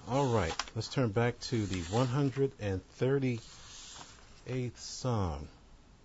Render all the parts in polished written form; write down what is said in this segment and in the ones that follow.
All right, let's turn back to the 138th Psalm.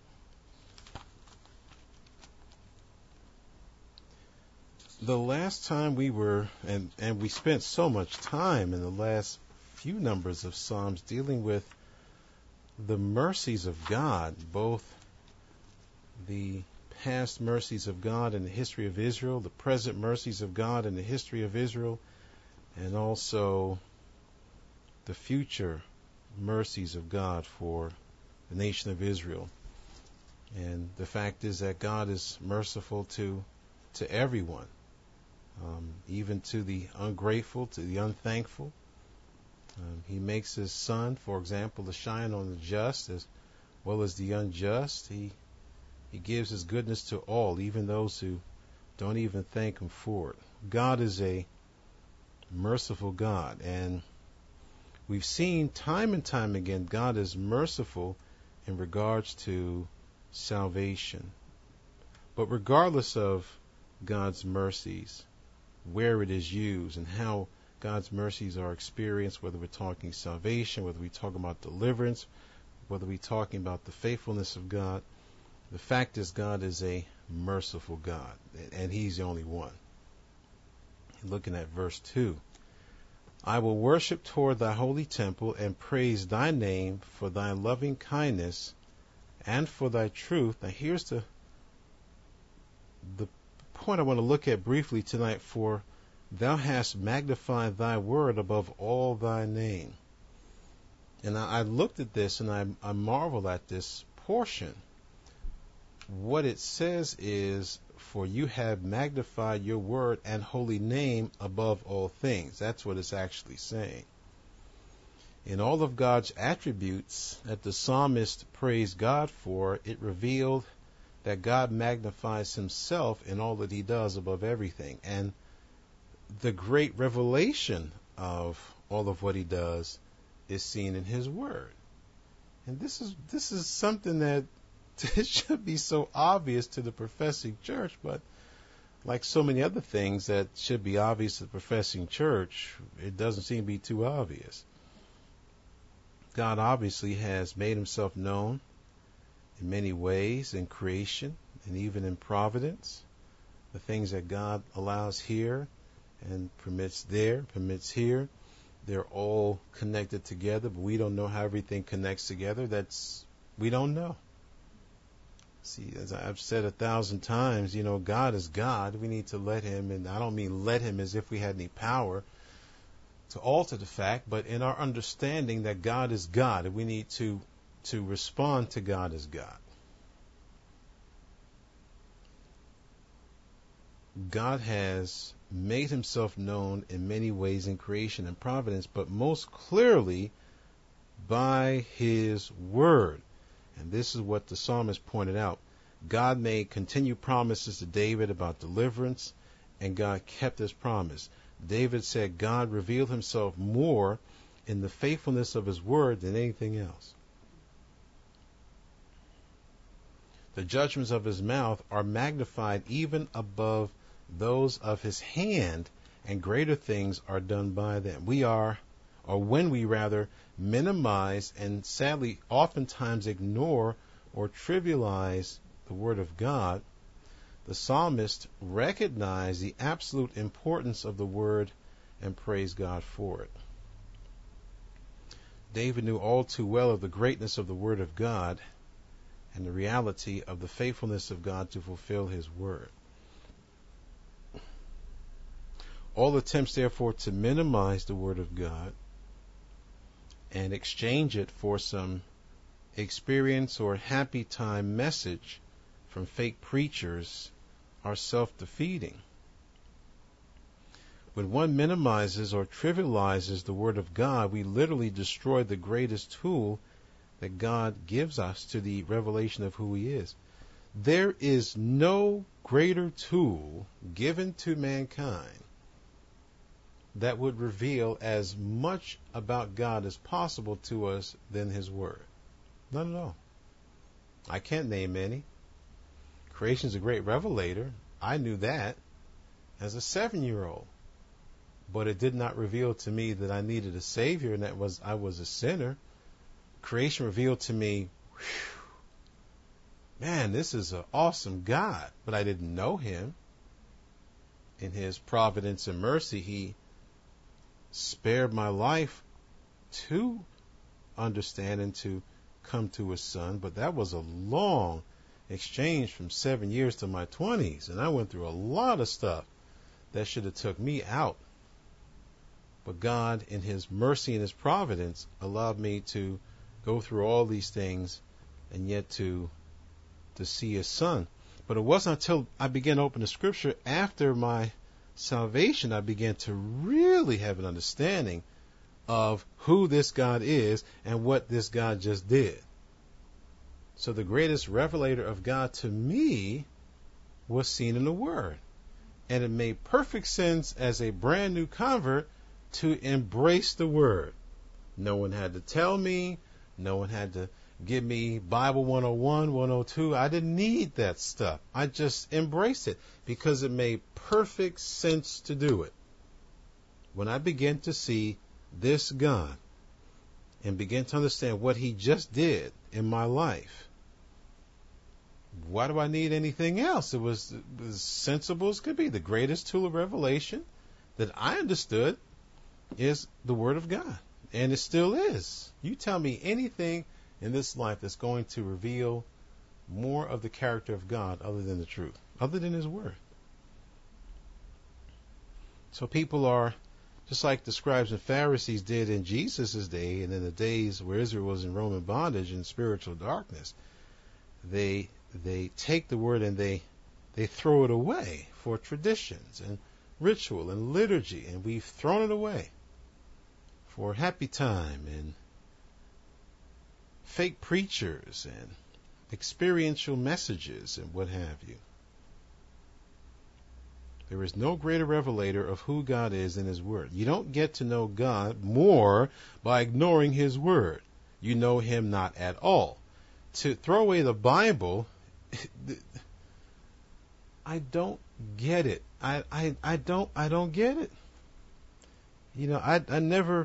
The last time we were, and we spent so much time in the last few numbers of Psalms dealing with the mercies of God, both the past mercies of God in the history of Israel, the present mercies of God in the history of Israel, and also the future mercies of God for the nation of Israel. And the fact is that God is merciful to everyone, even to the ungrateful, to the unthankful. He makes his sun, for example, to shine on the just as well as the unjust. He gives his goodness to all, even those who don't even thank him for it. God is a merciful God, and we've seen time and time again God is merciful in regards to salvation. But regardless of God's mercies, where it is used and how God's mercies are experienced, whether we're talking salvation, whether we're talking about deliverance, whether we're talking about the faithfulness of God, the fact is God is a merciful God, and he's the only one. Looking at verse 2. I will worship toward thy holy temple and praise thy name for thy loving kindness and for thy truth. Now here's the point I want to look at briefly tonight. For thou hast magnified thy word above all thy name. And I looked at this and I marvel at this portion. What it says is, for you have magnified your word and holy name above all things. That's what it's actually saying. In all of God's attributes that the psalmist praised God for, it revealed that God magnifies himself in all that he does above everything. And the great revelation of all of what he does is seen in his word. And this is something that it should be so obvious to the professing church, but like so many other things that should be obvious to the professing church, it doesn't seem to be too obvious. God obviously has made himself known in many ways in creation and even in providence. The things that God allows here and permits there, permits here, they're all connected together, but we don't know how everything connects together. We don't know. See, as I've said 1,000 times, God is God. We need to let him, and I don't mean let him as if we had any power to alter the fact, but in our understanding that God is God, and we need to respond to God as God. God has made himself known in many ways in creation and providence, but most clearly by his word. And this is what the psalmist pointed out. God made continued promises to David about deliverance, and God kept his promise. David said God revealed himself more in the faithfulness of his word than anything else. The judgments of his mouth are magnified even above those of his hand, and greater things are done by them. When we minimize and sadly oftentimes ignore or trivialize the word of God, the psalmist recognized the absolute importance of the word and praised God for it. David knew all too well of the greatness of the word of God and the reality of the faithfulness of God to fulfill his word. All attempts, therefore, to minimize the word of God and exchange it for some experience or happy time message from fake preachers are self-defeating. When one minimizes or trivializes the word of God, we literally destroy the greatest tool that God gives us to the revelation of who he is. There is no greater tool given to mankind that would reveal as much about God as possible to us than his word. None at all. I can't name any. Creation is a great revelator. I knew that as a 7-year-old. but it did not reveal to me that I needed a Savior and that I was a sinner. Creation revealed to me, man, this is an awesome God, but I didn't know him. In his providence and mercy, he spared my life to understand and to come to his son, but that was a long exchange from 7 years to my 20s, and I went through a lot of stuff that should have took me out. But God, in his mercy and his providence, allowed me to go through all these things and yet to see his son. But it wasn't until I began to open the scripture after my salvation I began to really have an understanding of who this God is and what this God just did. So the greatest revelator of God to me was seen in the Word. And it made perfect sense as a brand new convert to embrace the Word. No one had to tell me. No one had to give me Bible 101, 102. I didn't need that stuff. I just embraced it because it made perfect sense to do it. When I began to see this God and began to understand what he just did in my life, why do I need anything else? It was as sensible as could be. The greatest tool of revelation that I understood is the Word of God. And it still is. You tell me anything in this life that's going to reveal more of the character of God other than the truth, other than his Word. So people are just like the scribes and Pharisees did in Jesus' day and in the days where Israel was in Roman bondage and spiritual darkness. They take the Word and they throw it away for traditions and ritual and liturgy, and we've thrown it away for happy time and fake preachers and experiential messages and what have you. There is no greater revelator of who God is than his Word. You don't get to know God more by ignoring his Word. You know him not at all. To throw away the Bible, I don't get it. I don't get it. You know, I never,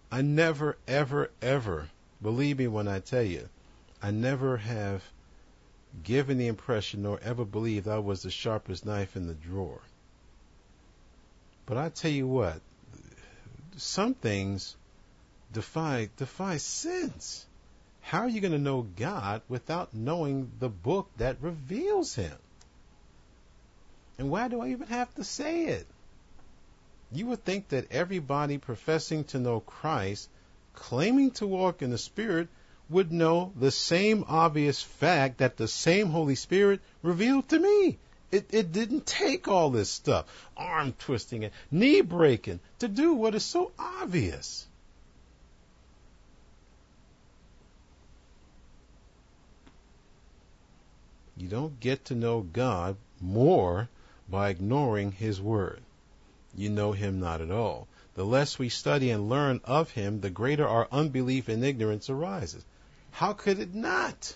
ever, believe me when I tell you, I never have given the impression nor ever believed I was the sharpest knife in the drawer. But I tell you what, some things defy sense. How are you going to know God without knowing the book that reveals him? And why do I even have to say it? You would think that everybody professing to know Christ, claiming to walk in the Spirit, would know the same obvious fact that the same Holy Spirit revealed to me. It didn't take all this stuff, arm twisting and knee breaking, to do what is so obvious. You don't get to know God more by ignoring his Word. You know him not at all. The less we study and learn of him, the greater our unbelief and ignorance arises. How could it not?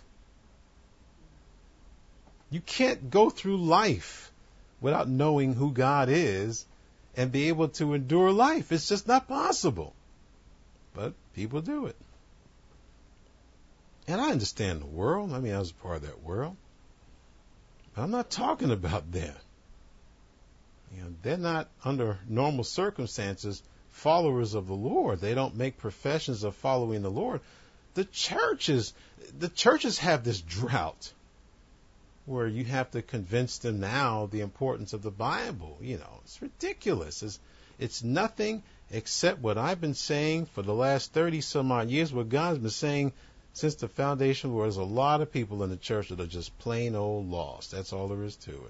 You can't go through life without knowing who God is and be able to endure life. It's just not possible. But people do it. And I understand the world. I mean, I was a part of that world. But I'm not talking about them. You know, they're not, under normal circumstances, followers of the Lord. They don't make professions of following the Lord. The churches have this drought where you have to convince them now the importance of the Bible. You know, it's ridiculous. It's nothing except what I've been saying for the last 30 some odd years, what God's been saying since the foundation, where there's a lot of people in the church that are just plain old lost. That's all there is to it.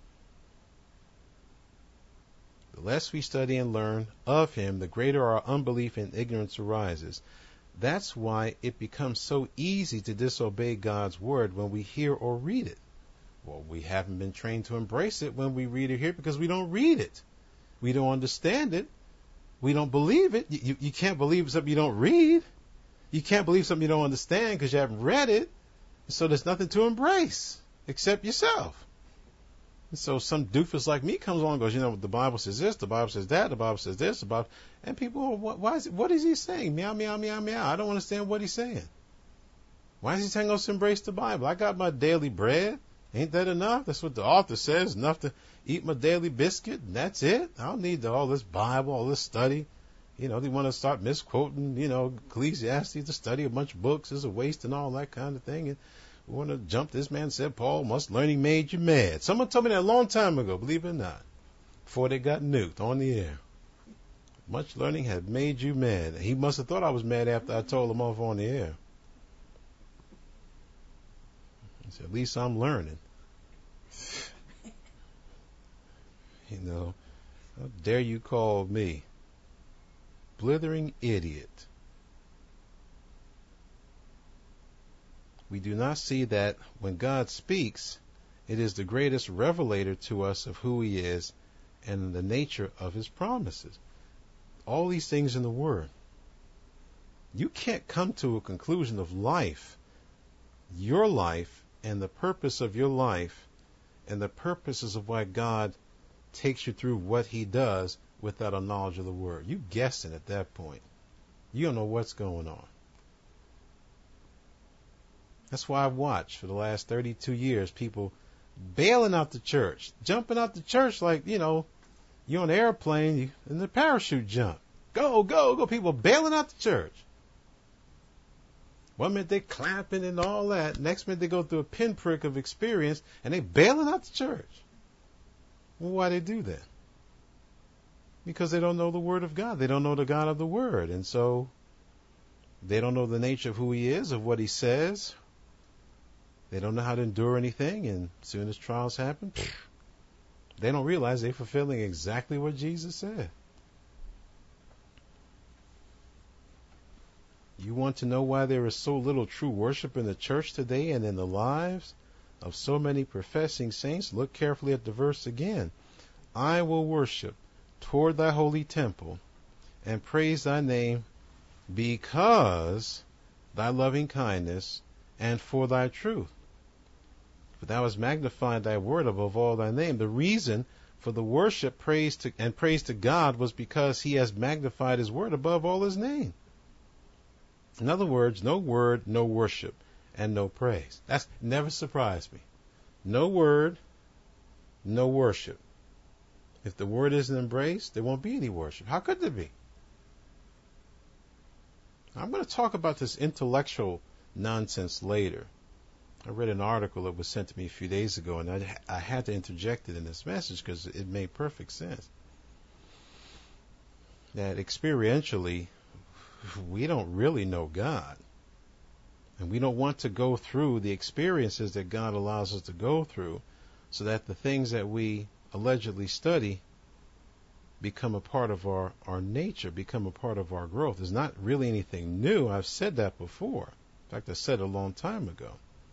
The less we study and learn of him, the greater our unbelief and ignorance arises. That's why it becomes so easy to disobey God's word when we hear or read it. Well, we haven't been trained to embrace it when we read or hear it because we don't read it. We don't understand it. We don't believe it. You can't believe something you don't read. You can't believe something you don't understand because you haven't read it. So there's nothing to embrace except yourself. So some doofus like me comes along and goes, the Bible says this, the Bible says that, the Bible says this, and people, what is he saying? Meow, meow, meow, meow. I don't understand what he's saying. Why is he telling us to embrace the Bible? I got my daily bread. Ain't that enough? That's what the author says. Enough to eat my daily biscuit, and that's it. I don't need all this Bible, all this study. They want to start misquoting, Ecclesiastes, to study a bunch of books is a waste and all that kind of thing. And we want to jump. This man said, Paul, much learning made you mad. Someone told me that a long time ago, believe it or not, before they got nuked on the air. Much learning had made you mad. He must have thought I was mad after I told him off on the air. He said, at least I'm learning. How dare you call me blithering idiot? We do not see that when God speaks, it is the greatest revelator to us of who he is and the nature of his promises. All these things in the Word. You can't come to a conclusion of life, your life, and the purpose of your life, and the purposes of why God takes you through what he does without a knowledge of the Word. You guessing at that point. You don't know what's going on. That's why I've watched for the last 32 years people bailing out the church, jumping out the church like, you're on an airplane and the parachute jump. Go, go, go. People bailing out the church. One minute they clapping and all that. Next minute they go through a pinprick of experience and they bailing out the church. Well, why they do that? Because they don't know the Word of God. They don't know the God of the Word. And so they don't know the nature of who he is, of what he says. They don't know how to endure anything. And as soon as trials happen, they don't realize they're fulfilling exactly what Jesus said. You want to know why there is so little true worship in the church today and in the lives of so many professing saints? Look carefully at the verse again. I will worship toward thy holy temple and praise thy name because thy loving kindness and for thy truth. For thou hast magnified thy word above all thy name. The reason for the worship, praise to God was because he has magnified his word above all his name. In other words, no word, no worship, and no praise. That's never surprised me. No word, no worship. If the word isn't embraced, there won't be any worship. How could there be? I'm going to talk about this intellectual nonsense later. I read an article that was sent to me a few days ago, and I had to interject it in this message because it made perfect sense. That experientially, we don't really know God. And we don't want to go through the experiences that God allows us to go through so that the things that we allegedly study become a part of our nature, become a part of our growth. It's not really anything new. I've said that before. In fact, I said it a long time ago.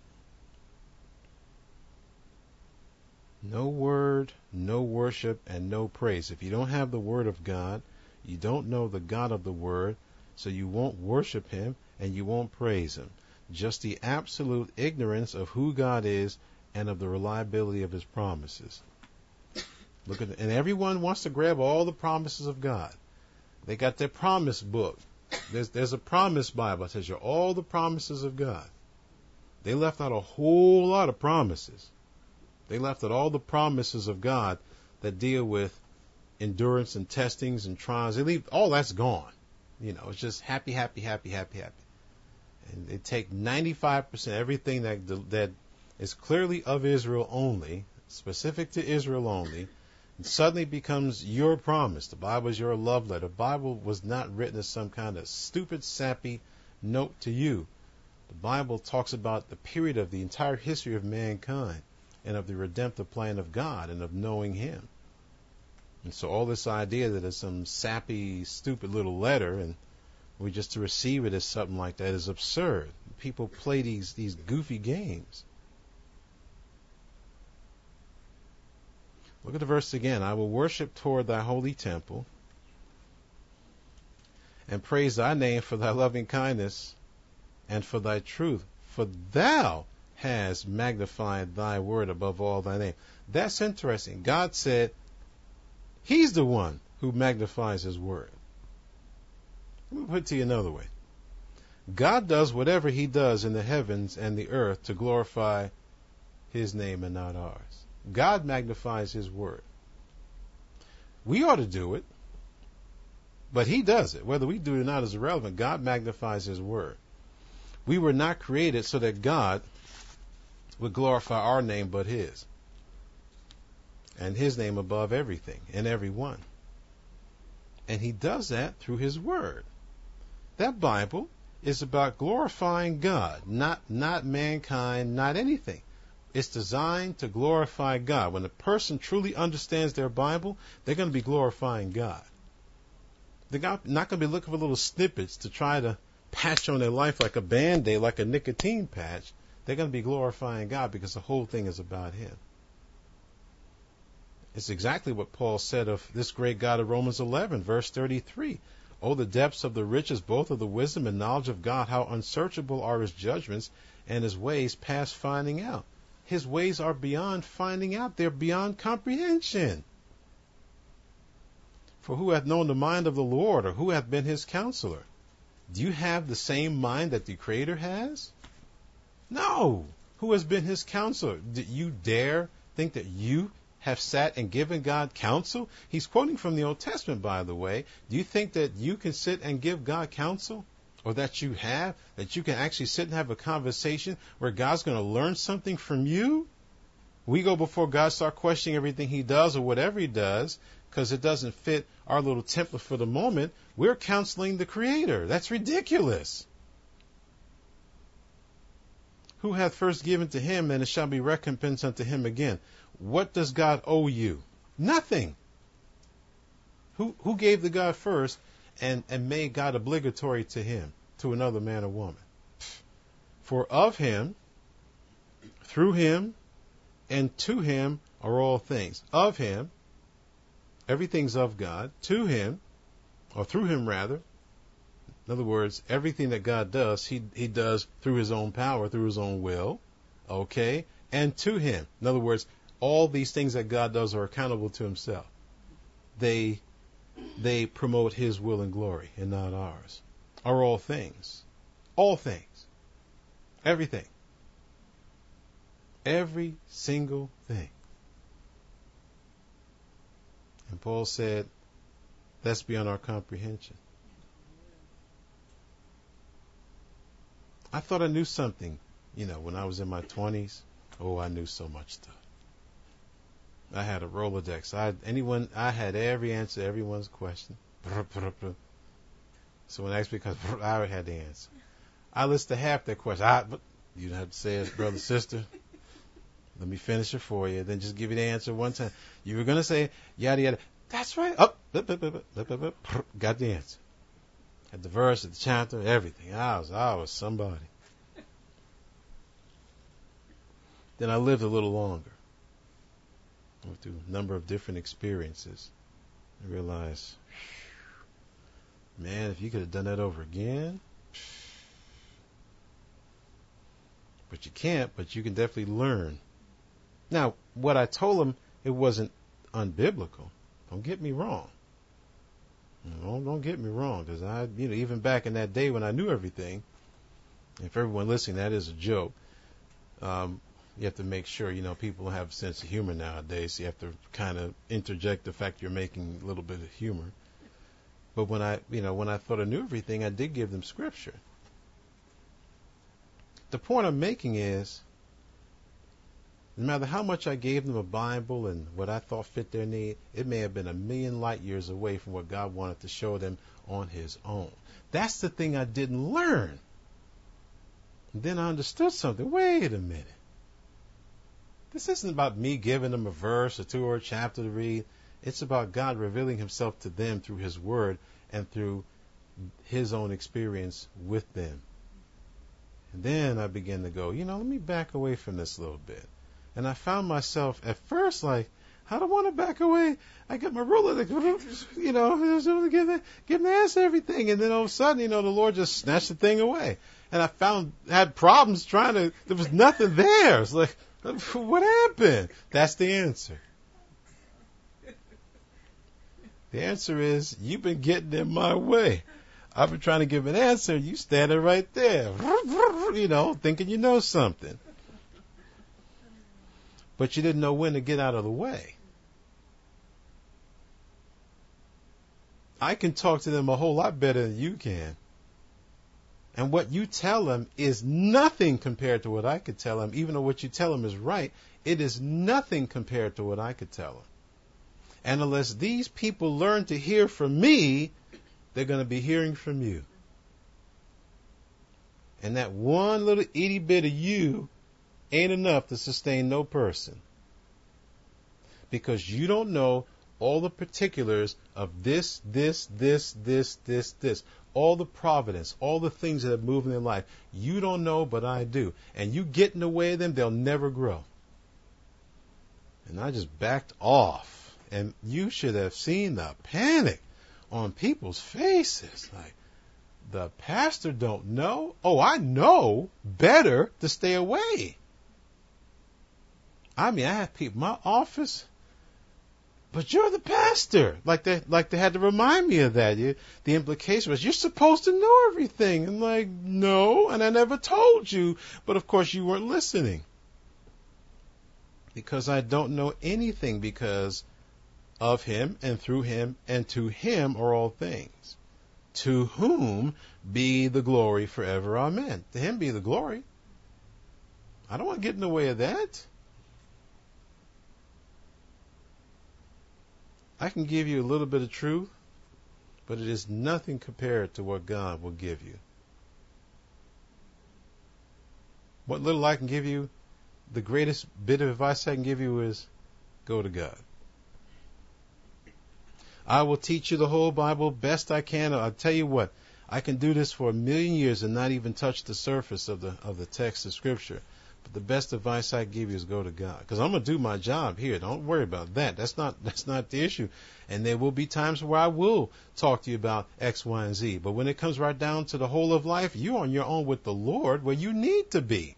No word, no worship, and no praise. If you don't have the Word of God, you don't know the God of the Word, so you won't worship him and you won't praise him. Just the absolute ignorance of who God is and of the reliability of his promises. Look at it. And everyone wants to grab all the promises of God. They got their promise book. There's a promise Bible that tells you all the promises of God. They left out a whole lot of promises. They left out all the promises of God that deal with endurance and testings and trials. They leave all that's gone. It's just happy, happy, happy, happy, happy. And they take 95% everything that is clearly of Israel only, specific to Israel only, and suddenly becomes your promise. The Bible is your love letter. The Bible was not written as some kind of stupid, sappy note to you. The Bible talks about the period of the entire history of mankind and of the redemptive plan of God and of knowing him. And so all this idea that it's some sappy, stupid little letter and we just to receive it as something like that is absurd. People play these goofy games. Look at the verse again. I will worship toward thy holy temple and praise thy name for thy loving kindness and for thy truth. For thou has magnified thy word above all thy name. That's interesting. God said he's the one who magnifies his word. Let me put it to you another way. God does whatever he does in the heavens and the earth to glorify his name and not ours. God magnifies his word. We ought to do it, but he does it. Whether we do it or not is irrelevant. God magnifies his word. We were not created so that God would glorify our name but his, and his name above everything and everyone. And he does that through his word. That Bible is about glorifying God, not mankind, not anything. It's designed to glorify God. When a person truly understands their Bible, they're going to be glorifying God. They're not going to be looking for little snippets to try to patch on their life like a Band-Aid, like a nicotine patch. They're going to be glorifying God because the whole thing is about him. It's exactly what Paul said of this great God of Romans 11, verse 33. Oh, the depths of the riches, both of the wisdom and knowledge of God, how unsearchable are his judgments and his ways past finding out. His ways are beyond finding out. They're beyond comprehension. For who hath known the mind of the Lord, or who hath been his counselor? Do you have the same mind that the Creator has? No. Who has been his counselor? Did you dare think that you have sat and given God counsel? He's quoting from the Old Testament, by the way. Do you think that you can sit and give God counsel? Or that you can actually sit and have a conversation where God's going to learn something from you? We go before God, start questioning everything he does or whatever he does because it doesn't fit our little template for the moment. We're counseling the Creator. That's ridiculous. Who hath first given to him, and it shall be recompense unto him again. What does God owe you? Nothing. Who gave the God first and made God obligatory to him, to another man or woman? For of him, through him, and to him are all things. Of him, everything's of God. To him, or through him rather. In other words, everything that God does, he does through his own power, through his own will. Okay? And to him. In other words, all these things that God does are accountable to himself. They promote his will and glory and not ours. Are all things. All things. Everything. Every single thing. And Paul said, that's beyond our comprehension. I thought I knew something, when I was in my 20s. Oh, I knew so much stuff. I had a Rolodex. I had every answer to everyone's question. So when I asked me, because I already had the answer. I listed half their question. You don't have to say it, brother, sister. Let me finish it for you. Then just give you the answer one time. You were going to say, yada, yada. That's right. Got the answer. Had the verse, the chapter, everything. I was somebody. Then I lived a little longer. I went through a number of different experiences. I realized, man, if you could have done that over again. But you can't, but you can definitely learn. Now, what I told him, it wasn't unbiblical. Don't get me wrong. Don't get me wrong, because even back in that day when I knew everything, if everyone listening, that is a joke. You have to make sure, people have a sense of humor nowadays. So you have to kind of interject the fact you're making a little bit of humor. But when I thought I knew everything, I did give them scripture. The point I'm making is, no matter how much I gave them a Bible and what I thought fit their need, it may have been a million light years away from what God wanted to show them on his own. That's the thing I didn't learn. And then I understood something. Wait a minute. This isn't about me giving them a verse or two or a chapter to read. It's about God revealing himself to them through his word and through his own experience with them. And then I began to go, let me back away from this a little bit. And I found myself at first like, I don't want to back away. I got my ruler to, give the answer to everything. And then all of a sudden, the Lord just snatched the thing away. And had problems there was nothing there. It's like, what happened? That's the answer. The answer is, you've been getting in my way. I've been trying to give an answer, you standing right there, thinking you know something. But you didn't know when to get out of the way. I can talk to them a whole lot better than you can. And what you tell them is nothing compared to what I could tell them. Even though what you tell them is right, it is nothing compared to what I could tell them. And unless these people learn to hear from me, they're going to be hearing from you. And that one little itty bit of you ain't enough to sustain no person. Because you don't know all the particulars of this. All the providence, all the things that have moved in their life. You don't know, but I do. And you get in the way of them, they'll never grow. And I just backed off. And you should have seen the panic on people's faces. Like, the pastor don't know? Oh, I know better to stay away. I mean, I have people in my office, but you're the pastor. Like they had to remind me of that. The implication was, you're supposed to know everything. And like, no, and I never told you. But of course you weren't listening. Because I don't know anything, because of him and through him and to him are all things. To whom be the glory forever. Amen. To him be the glory. I don't want to get in the way of that. I can give you a little bit of truth, but it is nothing compared to what God will give you. What little I can give you, the greatest bit of advice I can give you is go to God. I will teach you the whole Bible best I can. I'll tell you what, I can do this for 1,000,000 years and not even touch the surface of the text of Scripture. But the best advice I give you is go to God. Because I'm going to do my job here. Don't worry about that. That's not the issue. And there will be times where I will talk to you about X, Y, and Z. But when it comes right down to the whole of life, you're on your own with the Lord where you need to be.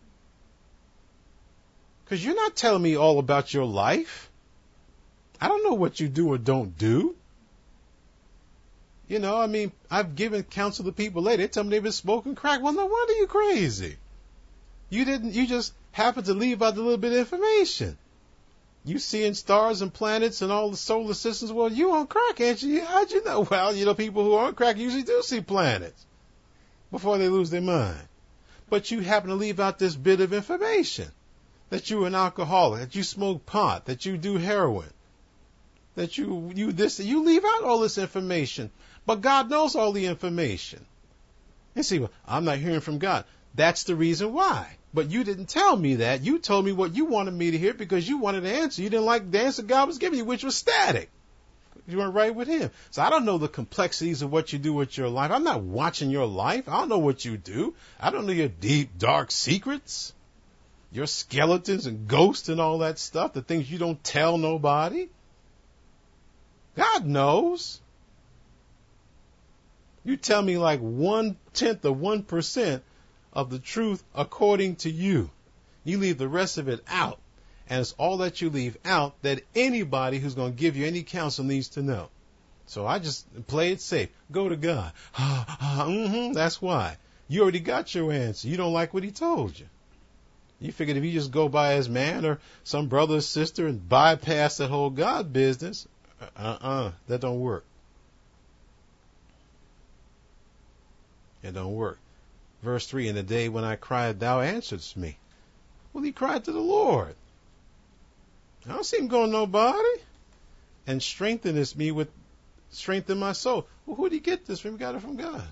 Because you're not telling me all about your life. I don't know what you do or don't do. I mean, I've given counsel to people later. They tell me they've been smoking crack. Well, no wonder you're crazy. You just happen to leave out a little bit of information. You seeing stars and planets and all the solar systems. Well, you on crack, ain't you? How'd you know? Well, people who are on crack usually do see planets before they lose their mind. But you happen to leave out this bit of information. That you're an alcoholic, that you smoke pot, that you do heroin. That you leave out all this information. But God knows all the information. You see, well, I'm not hearing from God. That's the reason why. But you didn't tell me that. You told me what you wanted me to hear because you wanted an answer. You didn't like the answer God was giving you, which was static. You weren't right with him. So I don't know the complexities of what you do with your life. I'm not watching your life. I don't know what you do. I don't know your deep, dark secrets. Your skeletons and ghosts and all that stuff. The things you don't tell nobody. God knows. You tell me like 1/10 of 1% of the truth according to you. You leave the rest of it out. And it's all that you leave out that anybody who's going to give you any counsel needs to know. So I just play it safe. Go to God. That's why. You already got your answer. You don't like what he told you. You figured if you just go by his man or some brother or sister and bypass that whole God business, that don't work. It don't work. Verse 3, in the day when I cried, thou answeredst me. Well, he cried to the Lord. I don't see him going nobody. And strengthenest me with strengthen my soul. Well, who did he get this from? He got it from God.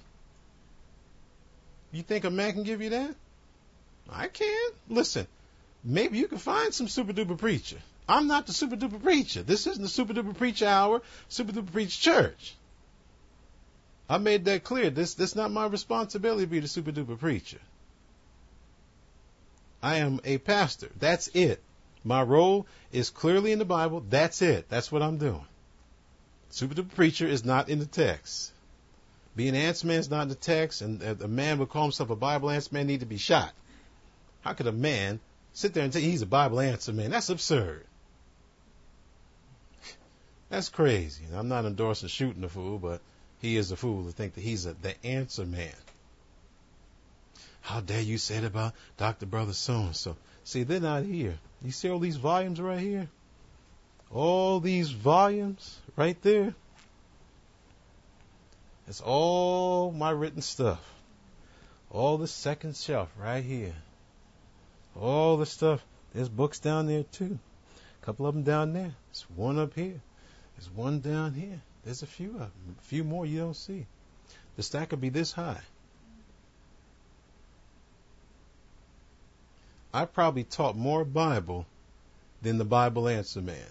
You think a man can give you that? I can. Listen, maybe you can find some super duper preacher. I'm not the super duper preacher. This isn't the super duper preacher hour, super duper preacher church. I made that clear. This not my responsibility to be the super duper preacher. I am a pastor. That's it. My role is clearly in the Bible. That's it. That's what I'm doing. Super duper preacher is not in the text. Being an answer man is not in the text, and a man would call himself a Bible answer man need to be shot. How could a man sit there and say he's a Bible answer man? That's absurd. That's crazy. I'm not endorsing shooting a fool, but he is a fool to think that he's the answer man. How dare you say it about Dr. Brother so-and-so? See, they're not here. You see all these volumes right here? All these volumes right there? It's all my written stuff. All the second shelf right here. All the stuff. There's books down there too. A couple of them down there. There's one up here. There's one down here. There's a few of them. A few more you don't see. The stack could be this high. I probably taught more Bible than the Bible answer man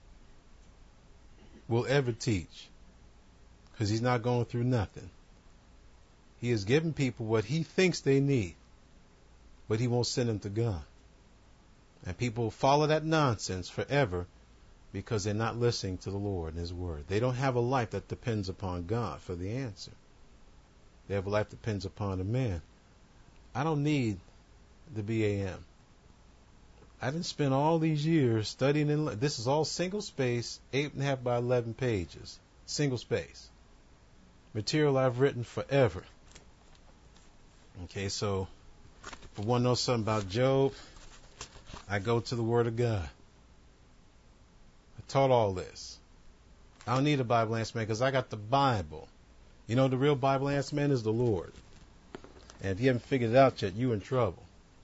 will ever teach, because he's not going through nothing. He is giving people what he thinks they need, but he won't send them to God. And people follow that nonsense forever because they're not listening to the Lord and His Word. They don't have a life that depends upon God for the answer. They have a life that depends upon a man. I don't need the BAM. I didn't spend all these years studying in. This is all single space, 8.5 by 11 pages, single space material I've written forever. Okay, so if I want to know something about Job, I go to the Word of God. I taught all this. I don't need a Bible answer man because I got the Bible. You know, the real Bible answer man is the Lord. And if you haven't figured it out yet, you're in trouble.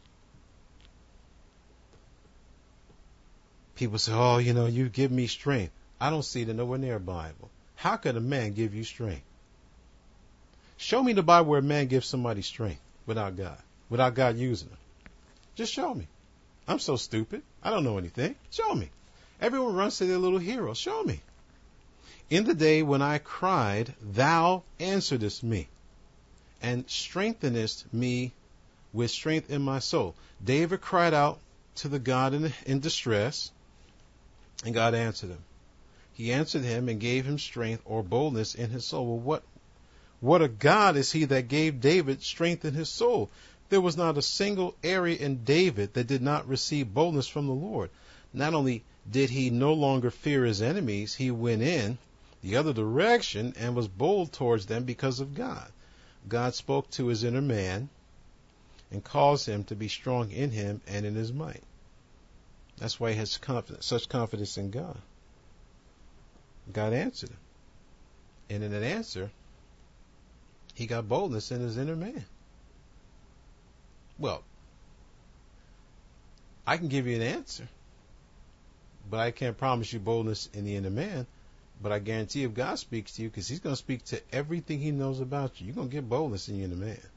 People say, oh, you give me strength. I don't see it nowhere near a Bible. How could a man give you strength? Show me the Bible where a man gives somebody strength without God using them. Just show me. I'm so stupid. I don't know anything. Show me. Everyone runs to their little hero. Show me. In the day when I cried, thou answeredest me, and strengthenest me with strength in my soul. David cried out to the God in distress, and God answered him. He answered him and gave him strength or boldness in his soul. Well, what a God is he that gave David strength in his soul? There was not a single area in David that did not receive boldness from the Lord. Not only did he no longer fear his enemies, he went in the other direction and was bold towards them because of God. God spoke to his inner man and caused him to be strong in him and in his might. That's why he has such confidence in God. God answered him. And in that answer, he got boldness in his inner man. Well, I can give you an answer, but I can't promise you boldness in the inner man. But I guarantee if God speaks to you, because He's going to speak to everything He knows about you, you're going to get boldness in your inner man.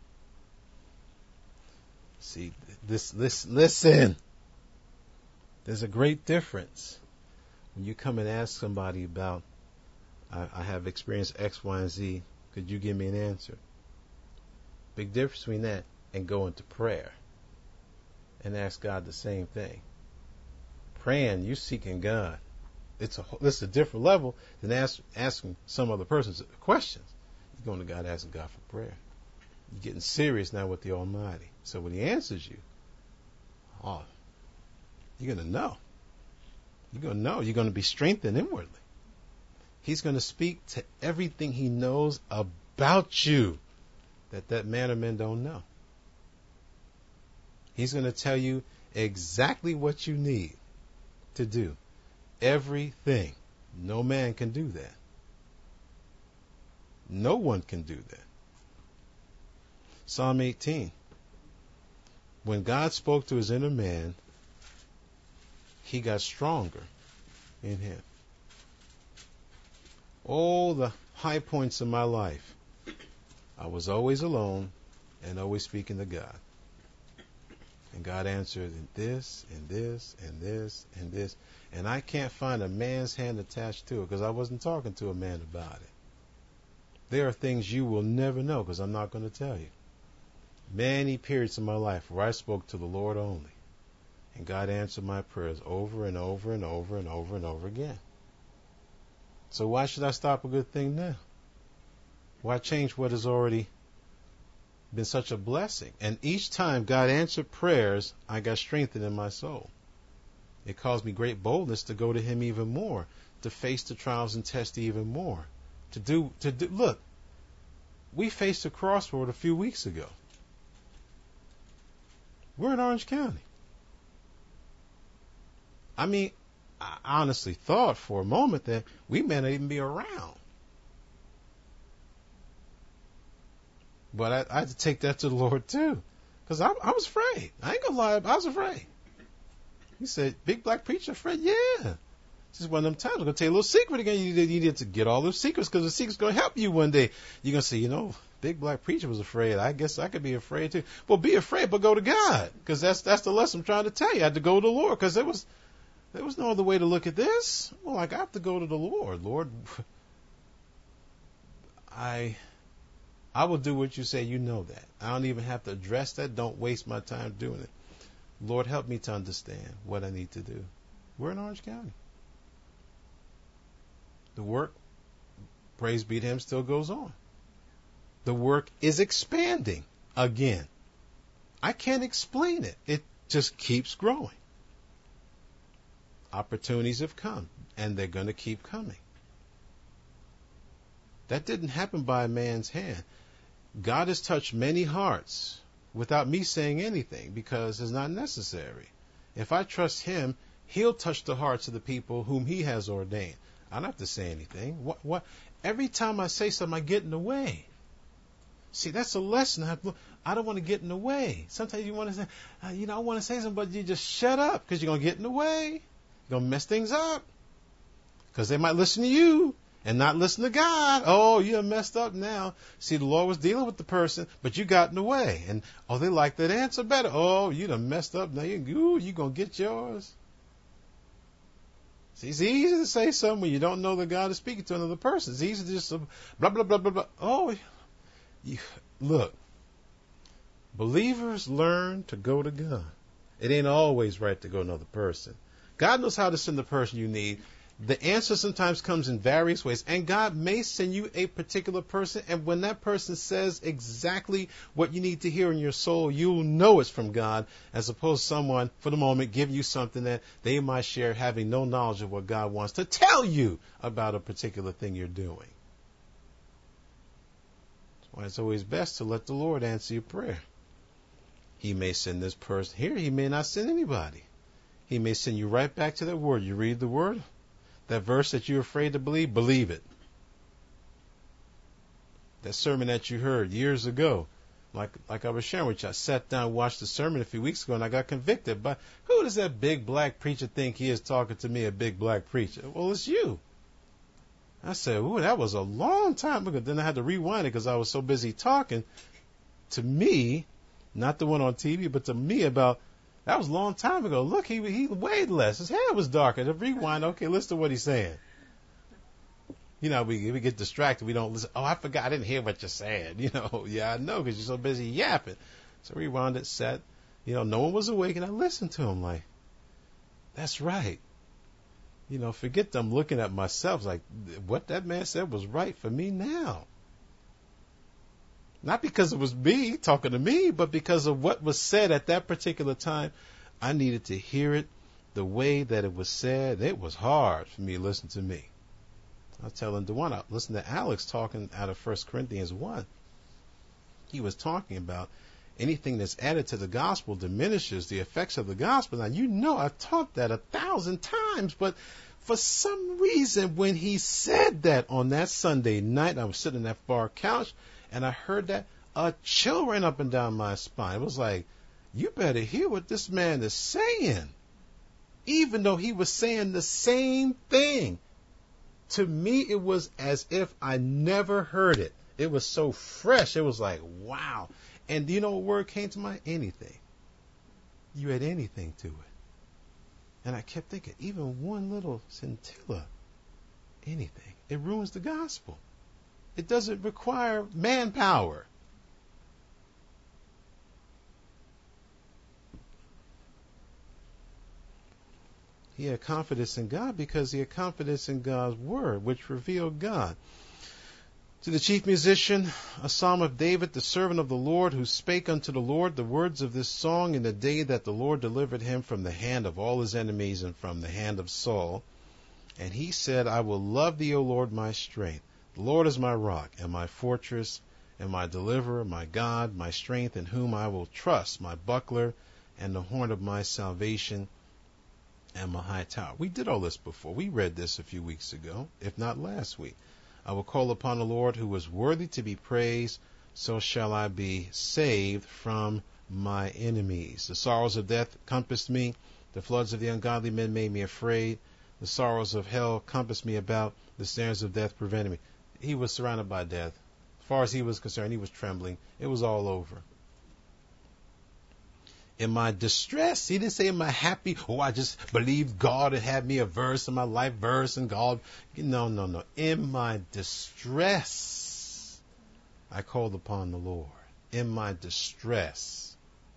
See, listen. There's a great difference when you come and ask somebody about, I have experienced X, Y, and Z. Could you give me an answer? Big difference between that and go into prayer and ask God the same thing. Praying, you're seeking God. It's a different level than asking some other person's questions. You're going to God, asking God for prayer. You're getting serious now with the Almighty. So when He answers you, you're going to know. You're going to know. You're going to be strengthened inwardly. He's going to speak to everything He knows about you that man or men don't know. He's going to tell you exactly what you need to do. Everything. No man can do that. No one can do that. Psalm 18. When God spoke to his inner man, he got stronger in him. All the high points of my life, I was always alone and always speaking to God. And God answered in this, and this, and this, and this. And I can't find a man's hand attached to it because I wasn't talking to a man about it. There are things you will never know because I'm not going to tell you. Many periods in my life where I spoke to the Lord only. And God answered my prayers over and over and over and over and over again. So why should I stop a good thing now? Why change what has already been such a blessing? And each time God answered prayers, I got strengthened in my soul. It caused me great boldness to go to him even more, to face the trials and tests even more. Look, we faced a crossroad a few weeks ago. We're in Orange County. I mean, I honestly thought for a moment that we may not even be around. But I had to take that to the Lord too. Because I was afraid. I ain't gonna lie, I was afraid. He said, big black preacher, afraid? Yeah. This is one of them times. I'm going to tell you a little secret again. You need to get all those secrets because the secret's going to help you one day. You're going to say, big black preacher was afraid. I guess I could be afraid too. Well, be afraid, but go to God. Because that's the lesson I'm trying to tell you. I had to go to the Lord because there was no other way to look at this. Well, I got to go to the Lord. Lord, I will do what you say. You know that. I don't even have to address that. Don't waste my time doing it. Lord, help me to understand what I need to do. We're in Orange County. The work, praise be to him, still goes on. The work is expanding again. I can't explain it. It just keeps growing. Opportunities have come, and they're going to keep coming. That didn't happen by a man's hand. God has touched many hearts without me saying anything because it's not necessary. If I trust him, he'll touch the hearts of the people whom he has ordained. I don't have to say anything. What? Every time I say something, I get in the way. See, that's a lesson. I don't want to get in the way. Sometimes you want to say, I want to say something, but you just shut up because you're going to get in the way. You're going to mess things up because they might listen to you and not listen to God. Oh, you're messed up now. See, the Lord was dealing with the person, but you got in the way. And, they like that answer better. Oh, you done messed up. Now you're going to get yours. See, it's easy to say something when you don't know that God is speaking to another person. It's easy to just blah, blah, blah, blah, blah. Oh, look, believers learn to go to God. It ain't always right to go to another person. God knows how to send the person you need. The answer sometimes comes in various ways, and God may send you a particular person, and when that person says exactly what you need to hear in your soul, you'll know it's from God, as opposed to someone, for the moment, give you something that they might share, having no knowledge of what God wants to tell you about a particular thing you're doing. That's why it's always best to let the Lord answer your prayer. He may send this person here. He may not send anybody. He may send you right back to that word. You read the word. That verse that you're afraid to believe it. That sermon that you heard years ago, like I was sharing with you, I sat down and watched the sermon a few weeks ago and I got convicted. But who does that big black preacher think he is talking to me, a big black preacher? Well, it's you. I said, ooh, that was a long time ago. Then I had to rewind it because I was so busy talking to me, not the one on TV, but to me about, that was a long time ago. Look, he weighed less. His hair was darker. To rewind, okay, listen to what he's saying. We get distracted. We don't listen. Oh, I forgot. I didn't hear what you said. Yeah, I know because you're so busy yapping. So rewind it, sat. No one was awake, and I listened to him like, that's right. Forget them looking at myself like, what that man said was right for me now. Not because it was me talking to me, but because of what was said at that particular time. I needed to hear it the way that it was said. It was hard for me to listen to me. I was telling DeJuan, I listened to Alex talking out of 1 Corinthians 1. He was talking about anything that's added to the gospel diminishes the effects of the gospel. Now, I've taught that 1,000 times, but for some reason, when he said that on that Sunday night, I was sitting on that far couch, and I heard that, a chill ran up and down my spine. It was like, you better hear what this man is saying. Even though he was saying the same thing. To me, it was as if I never heard it. It was so fresh. It was like, wow. And do you know what word came to mind? Anything. You add anything to it. And I kept thinking, even one little scintilla, anything, it ruins the gospel. It doesn't require manpower. He had confidence in God because he had confidence in God's word, which revealed God. To the chief musician, a psalm of David, the servant of the Lord, who spake unto the Lord the words of this song in the day that the Lord delivered him from the hand of all his enemies and from the hand of Saul. And he said, I will love thee, O Lord, my strength. The Lord is my rock and my fortress and my deliverer, my God, my strength, in whom I will trust, my buckler and the horn of my salvation and my high tower. We did all this before. We read this a few weeks ago, if not last week. I will call upon the Lord, who is worthy to be praised, so shall I be saved from my enemies. The sorrows of death compassed me. The floods of the ungodly men made me afraid. The sorrows of hell compassed me about. The snares of death prevented me. He was surrounded by death. As far as he was concerned, he was trembling. It was all over. In my distress, he didn't say in my happy, I just believed God and had me a verse in my life verse and God. No. In my distress, I called upon the Lord. In my distress.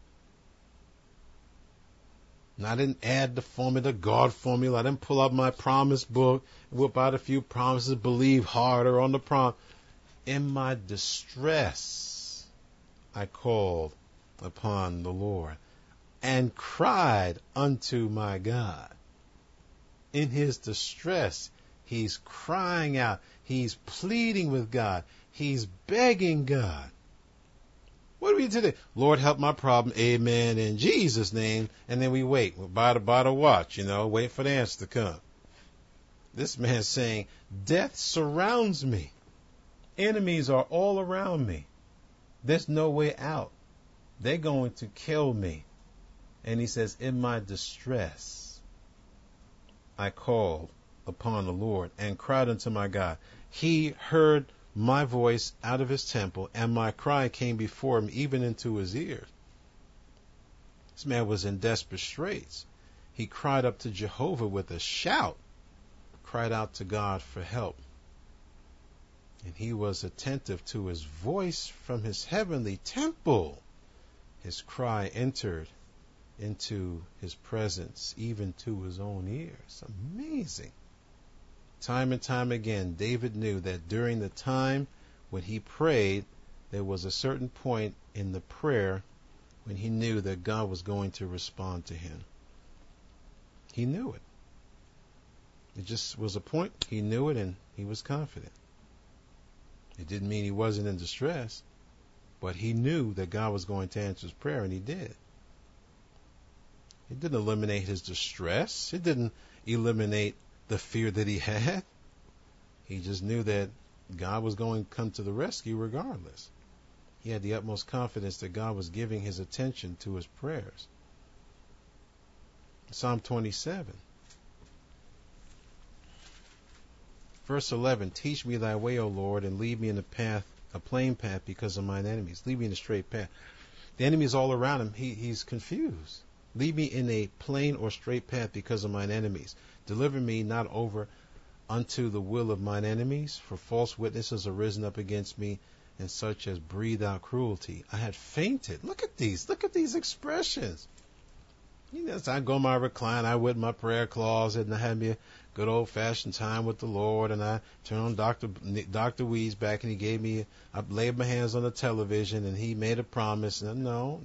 And I didn't add the formula, the God formula. I didn't pull out my promise book, whip out a few promises, believe harder on the promise. In my distress, I called upon the Lord and cried unto my God. In his distress, he's crying out. He's pleading with God. He's begging God. What do we do today? Lord, help my problem. Amen. In Jesus' name. And then we wait. We're by the watch, wait for the answer to come. This man's saying, death surrounds me. Enemies are all around me. There's no way out. They're going to kill me. And he says, in my distress, I called upon the Lord and cried unto my God. He heard my voice out of his temple, and my cry came before him, even into his ears. This man was in desperate straits. He cried up to Jehovah with a shout, cried out to God for help. And he was attentive to his voice from his heavenly temple. His cry entered into his presence, even to his own ears. Amazing. Time and time again, David knew that during the time when he prayed, there was a certain point in the prayer when he knew that God was going to respond to him. He knew it. It just was a point. He knew it and he was confident. It didn't mean he wasn't in distress, but he knew that God was going to answer his prayer, and he did. It didn't eliminate his distress. It didn't eliminate the fear that he had. He just knew that God was going to come to the rescue regardless. He had the utmost confidence that God was giving his attention to his prayers. Psalm 27. Verse 11, teach me thy way, O Lord, and lead me in a plain path because of mine enemies. Lead me in a straight path. The enemy is all around him. He's confused. Lead me in a plain or straight path because of mine enemies. Deliver me not over unto the will of mine enemies, for false witnesses are risen up against me, and such as breathe out cruelty. I had fainted. Look at these expressions. So I go my recline, I with my prayer closet, and I had me a good old-fashioned time with the Lord, and I turned on Dr. Weeds back, and he gave me, I laid my hands on the television, and he made a promise, and no.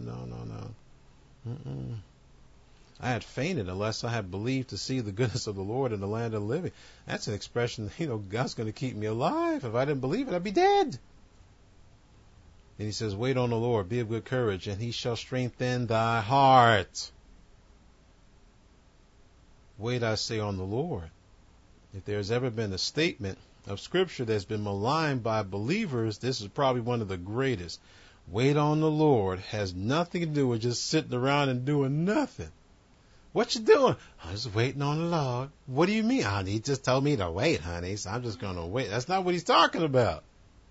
I had fainted unless I had believed to see the goodness of the Lord in the land of the living. That's an expression, God's going to keep me alive. If I didn't believe it, I'd be dead. And he says, wait on the Lord, be of good courage, and he shall strengthen thy heart. Wait, I say, on the Lord. If there's ever been a statement of Scripture that's been maligned by believers, this is probably one of the greatest. Wait on the Lord has nothing to do with just sitting around and doing nothing. What you doing? I'm just waiting on the Lord. What do you mean? He just told me to wait, honey, so I'm just going to wait. That's not what he's talking about.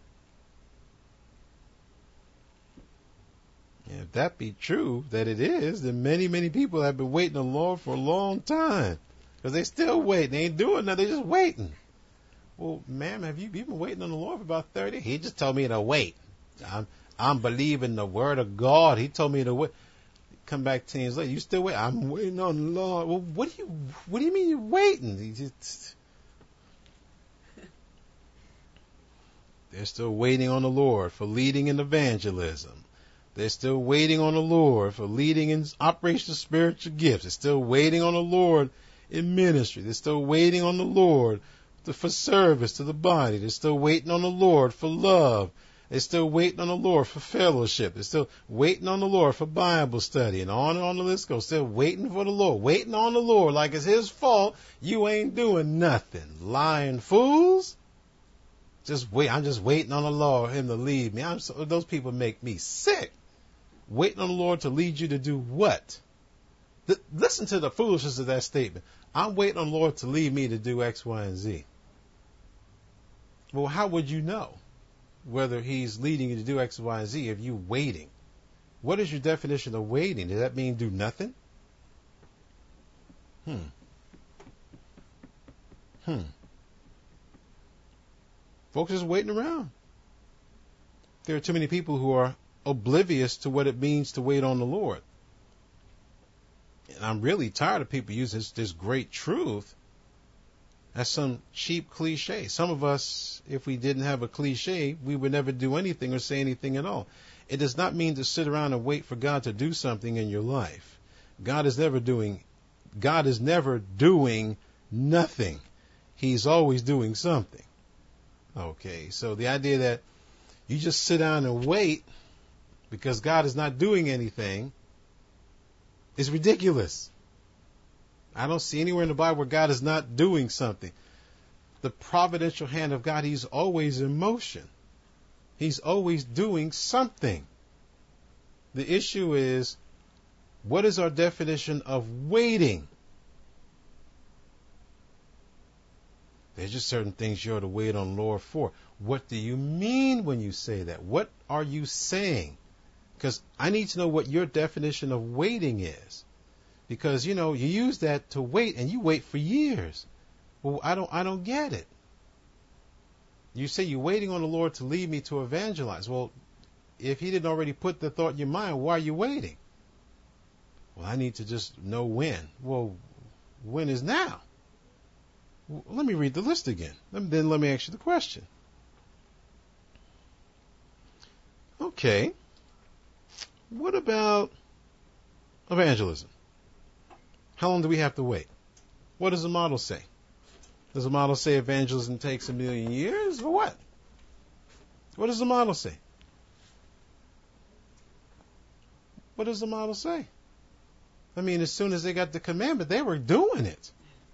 If that be true, that it is, then many, many people have been waiting on the Lord for a long time. Because they still waiting. They ain't doing nothing. They're just waiting. Well, ma'am, have you been waiting on the Lord for about 30? He just told me to wait. I'm believing the word of God. He told me to wait. Come back 10 years later. You still wait? I'm waiting on the Lord. Well, what do you mean you're waiting? They're still waiting on the Lord for leading in evangelism. They're still waiting on the Lord for leading in operation of spiritual gifts. They're still waiting on the Lord in ministry. They're still waiting on the Lord for service to the body. They're still waiting on the Lord for love. They're still waiting on the Lord for fellowship. They're still waiting on the Lord for Bible study, and on the list goes. Still waiting for the Lord, waiting on the Lord like it's his fault. You ain't doing nothing. Lying fools. Just wait. I'm just waiting on the Lord, him to lead me. Those people make me sick. Waiting on the Lord to lead you to do what? Listen to the foolishness of that statement. I'm waiting on the Lord to lead me to do X, Y, and Z. Well, how would you know whether he's leading you to do X, Y, and Z if you're waiting? What is your definition of waiting? Does that mean do nothing? Folks just waiting around. There are too many people who are oblivious to what it means to wait on the Lord. And I'm really tired of people using this great truth as some cheap cliche. Some of us, if we didn't have a cliche, we would never do anything or say anything at all. It does not mean to sit around and wait for God to do something in your life. God is never doing nothing. He's always doing something. Okay, so the idea that you just sit down and wait because God is not doing anything is ridiculous. I don't see anywhere in the Bible where God is not doing something. The providential hand of God, he's always in motion. He's always doing something. The issue is, what is our definition of waiting? There's just certain things you ought to wait on the Lord for. What do you mean when you say that? What are you saying? Because I need to know what your definition of waiting is. Because, you use that to wait, and you wait for years. Well, I don't get it. You say you're waiting on the Lord to lead me to evangelize. Well, if he didn't already put the thought in your mind, why are you waiting? Well, I need to just know when. Well, when is now? Well, let me read the list again. Then let me ask you the question. Okay. What about evangelism? How long do we have to wait? What does the model say? Does the model say evangelism takes 1,000,000 years or what? What does the model say? What does the model say? I mean, as soon as they got the commandment, they were doing it.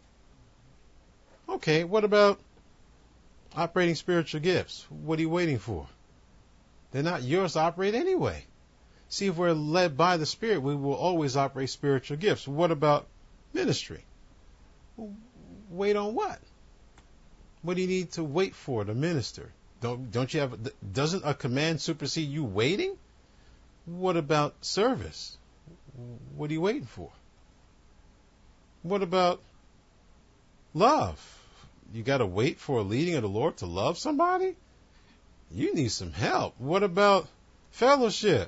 Okay, what about operating spiritual gifts? What are you waiting for? They're not yours to operate anyway. See, if we're led by the Spirit, we will always operate spiritual gifts. What about ministry? Wait on what? What do you need to wait for to minister? Don't you have? Doesn't a command supersede you waiting? What about service? What are you waiting for? What about love? You got to wait for a leading of the Lord to love somebody? You need some help. What about fellowship?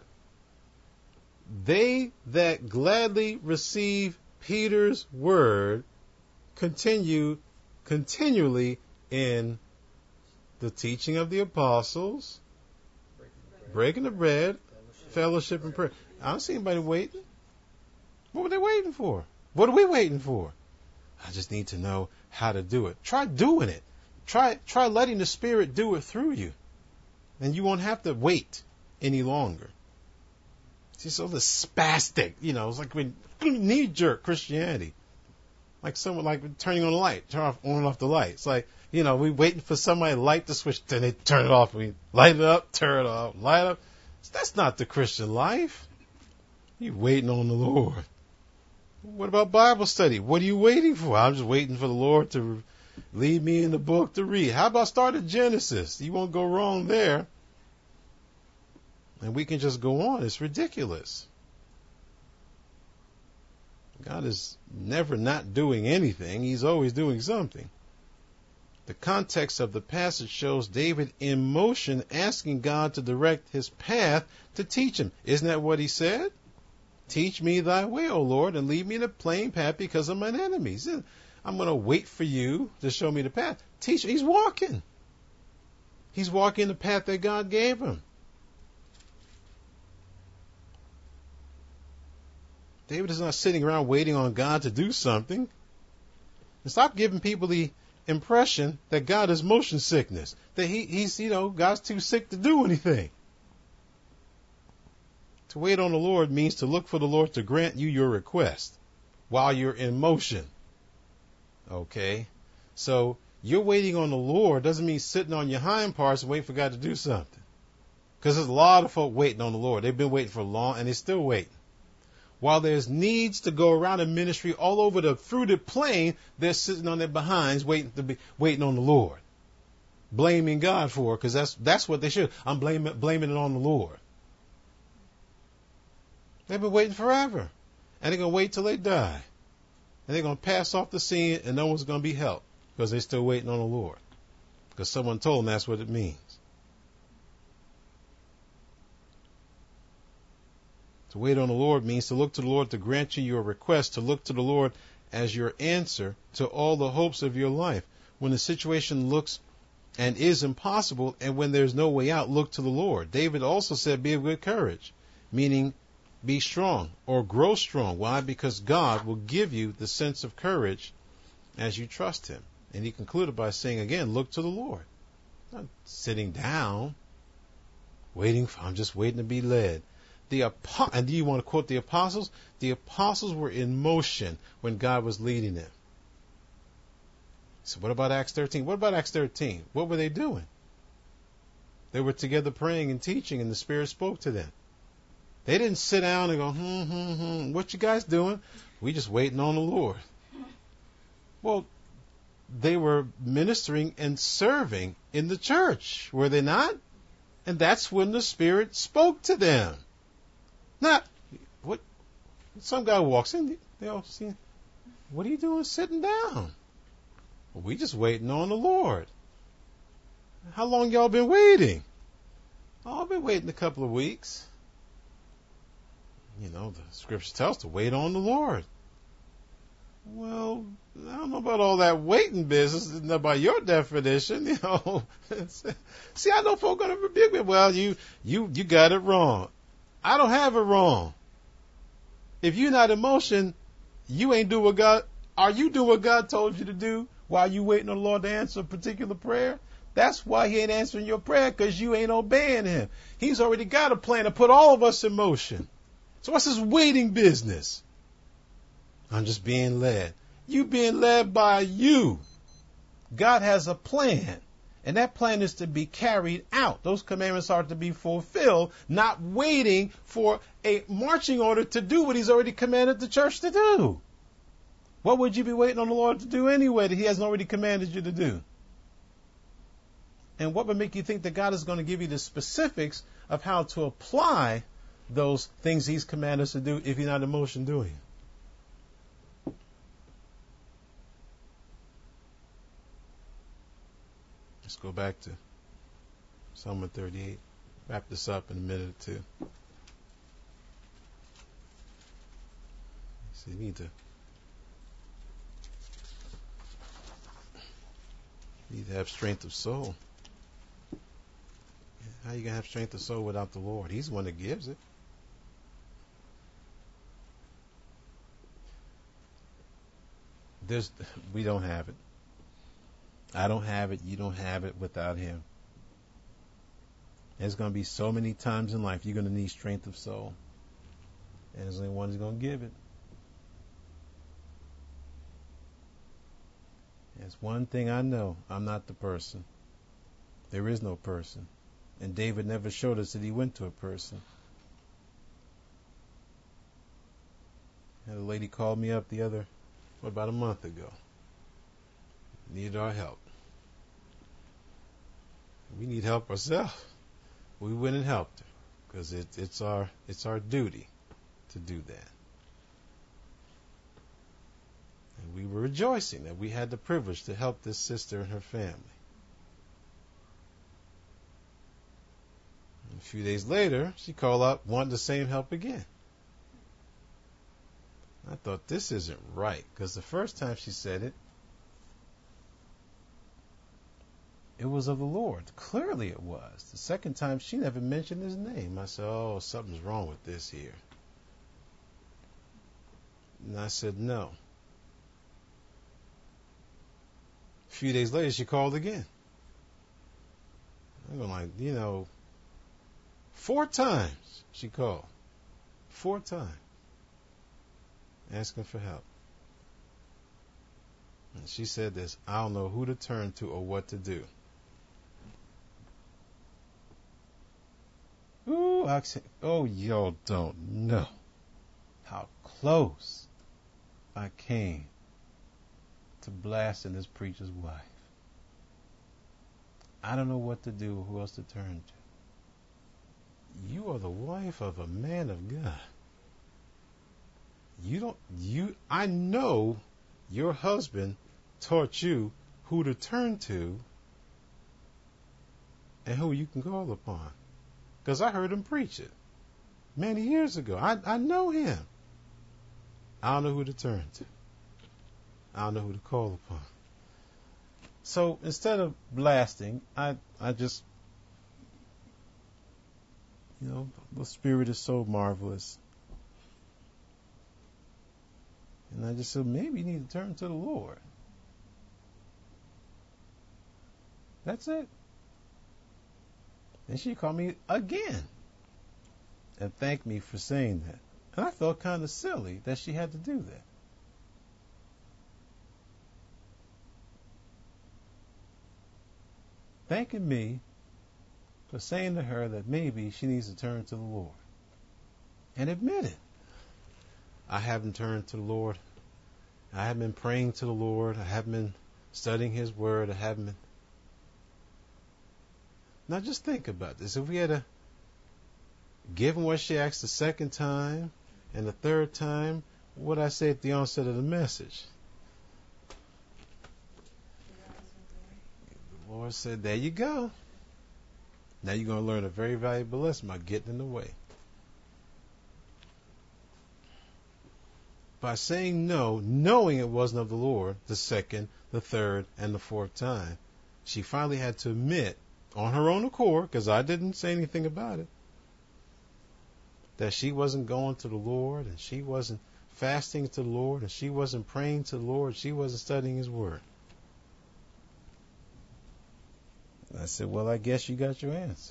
They that gladly receive Peter's word continually in the teaching of the apostles, breaking the bread, fellowship, and prayer. I don't see anybody waiting. What were they waiting for? What are we waiting for? I just need to know how to do it. Try doing it. Try letting the Spirit do it through you. And you won't have to wait any longer. See, so the spastic, it's like knee-jerk Christianity. Like someone turning on the light, turn on and off the light. It's like, we waiting for somebody to light the switch, then they turn it off. We light it up, turn it off, light up. That's not the Christian life. You're waiting on the Lord. What about Bible study? What are you waiting for? I'm just waiting for the Lord to lead me in the book to read. How about start at Genesis? You won't go wrong there. And we can just go on. It's ridiculous. God is never not doing anything. He's always doing something. The context of the passage shows David in motion asking God to direct his path to teach him. Isn't that what he said? Teach me thy way, O Lord, and lead me in a plain path because of mine enemies. I'm going to wait for you to show me the path. Teach. He's walking. He's walking the path that God gave him. David is not sitting around waiting on God to do something. And stop giving people the impression that God is motion sickness, that he's God's too sick to do anything. To wait on the Lord means to look for the Lord to grant you your request while you're in motion. Okay? So you're waiting on the Lord doesn't mean sitting on your hind parts and waiting for God to do something. Because there's a lot of folk waiting on the Lord. They've been waiting for long and they're still waiting. While there's needs to go around in ministry all over the fruited plain, they're sitting on their behinds waiting on the Lord. Blaming God for it, because that's what they should. I'm blaming it on the Lord. They've been waiting forever. And they're going to wait till they die. And they're going to pass off the scene and no one's going to be helped because they're still waiting on the Lord. Because someone told them that's what it means. To wait on the Lord means to look to the Lord to grant you your request, to look to the Lord as your answer to all the hopes of your life. When the situation looks and is impossible and when there's no way out, look to the Lord. David also said, be of good courage, meaning be strong or grow strong. Why? Because God will give you the sense of courage as you trust him. And he concluded by saying again, look to the Lord. Not sitting down, I'm just waiting to be led. And do you want to quote the apostles? The apostles were in motion when God was leading them. So what about Acts 13? What about Acts 13? What were they doing? They were together praying and teaching, and the Spirit spoke to them. They didn't sit down and go, what you guys doing? We just waiting on the Lord. Well, they were ministering and serving in the church, were they not? And that's when the Spirit spoke to them. Not what some guy walks in, they all see, what are you doing sitting down? Well, we just waiting on the Lord. How long y'all been waiting? Oh, I've been waiting a couple of weeks. The scripture tells us to wait on the Lord. Well, I don't know about all that waiting business, by your definition, See, I know folk are going to rebuke me. Well, you got it wrong. I don't have it wrong. If you're not in motion, you ain't doing what God, are you doing what God told you to do while you waiting on the Lord to answer a particular prayer? That's why he ain't answering your prayer, because you ain't obeying him. He's already got a plan to put all of us in motion. So what's this waiting business? I'm just being led. You being led by you. God has a plan. And that plan is to be carried out. Those commandments are to be fulfilled, not waiting for a marching order to do what he's already commanded the church to do. What would you be waiting on the Lord to do anyway that he hasn't already commanded you to do? And what would make you think that God is going to give you the specifics of how to apply those things he's commanded us to do if you're not in motion doing it? Let's go back to Psalm 138. Wrap this up in a minute or two. See, you need to have strength of soul. How are you going to have strength of soul without the Lord? He's the one that gives it. We don't have it. I don't have it. You don't have it without him. There's going to be so many times in life you're going to need strength of soul. And there's only one who's going to give it. There's one thing I know. I'm not the person. There is no person. And David never showed us that he went to a person. Had a lady called me up about a month ago. Needed our help. We need help ourselves. We went and helped her because it's our duty to do that. And we were rejoicing that we had the privilege to help this sister and her family. And a few days later, she called up wanting the same help again. I thought, this isn't right, because the first time she said it, it was of the Lord. Clearly it was. The second time, she never mentioned his name. I said, oh, something's wrong with this here. And I said, no. A few days later, she called again. I'm going like, 4 times she called. 4 times. Asking for help. And she said this, I don't know who to turn to or what to do. Ooh, y'all don't know how close I came to blasting this preacher's wife. I don't know what to do or who else to turn to. You are the wife of a man of God. I know your husband taught you who to turn to and who you can call upon. Because I heard him preach it many years ago. I know him. I don't know who to turn to. I don't know who to call upon. So instead of blasting, I just, the Spirit is so marvelous. And I just said, maybe you need to turn to the Lord. That's it. And she called me again and thanked me for saying that. And I felt kind of silly that she had to do that. Thanking me for saying to her that maybe she needs to turn to the Lord. And admit it. I haven't turned to the Lord. I haven't been praying to the Lord. I haven't been studying His Word. I haven't been. Now just think about this. If we had to give Him what she asked the second time and the third time, what I say at the onset of the message? The Lord said, there you go. Now you're going to learn a very valuable lesson by getting in the way. By saying no, knowing it wasn't of the Lord, the second, the third, and the fourth time, she finally had to admit, on her own accord, because I didn't say anything about it, that she wasn't going to the Lord, and she wasn't fasting to the Lord, and she wasn't praying to the Lord, she wasn't studying His Word. I said, well, I guess you got your answer.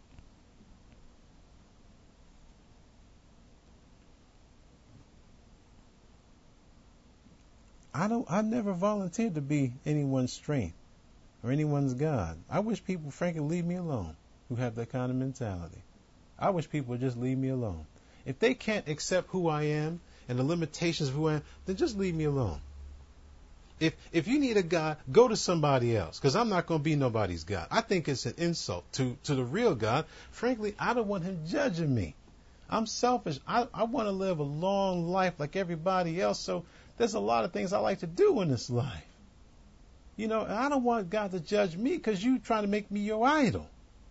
I never volunteered to be anyone's strength or anyone's God. I wish people, frankly, leave me alone who have that kind of mentality. I wish people would just leave me alone. If they can't accept who I am and the limitations of who I am, then just leave me alone. If you need a God, go to somebody else, because I'm not going to be nobody's God. I think it's an insult to the real God. Frankly, I don't want Him judging me. I'm selfish. I want to live a long life like everybody else, so there's a lot of things I like to do in this life. And I don't want God to judge me because you trying to make me your idol.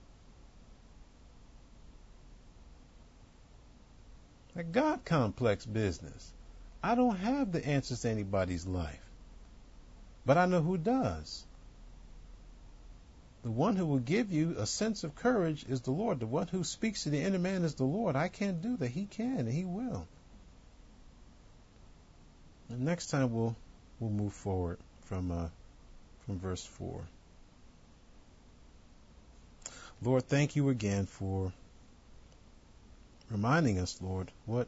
A God complex business. I don't have the answers to anybody's life. But I know who does. The one who will give you a sense of courage is the Lord. The one who speaks to the inner man is the Lord. I can't do that. He can and He will. And next time we'll move forward from verse 4. Lord, thank you again for reminding us, Lord, what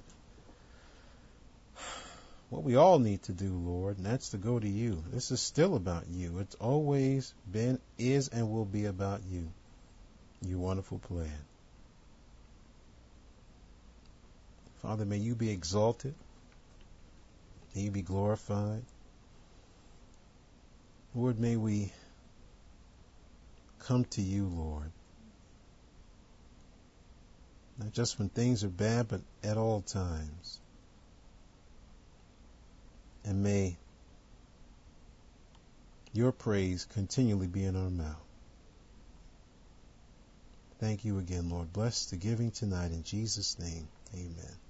we all need to do, Lord, and that's to go to you. This is still about you. It's always been, is, and will be about you. Your wonderful plan. Father, may you be exalted. May you be glorified. Lord, may we come to you, Lord. Not just when things are bad, but at all times. And may your praise continually be in our mouth. Thank you again, Lord. Bless the giving tonight in Jesus' name. Amen.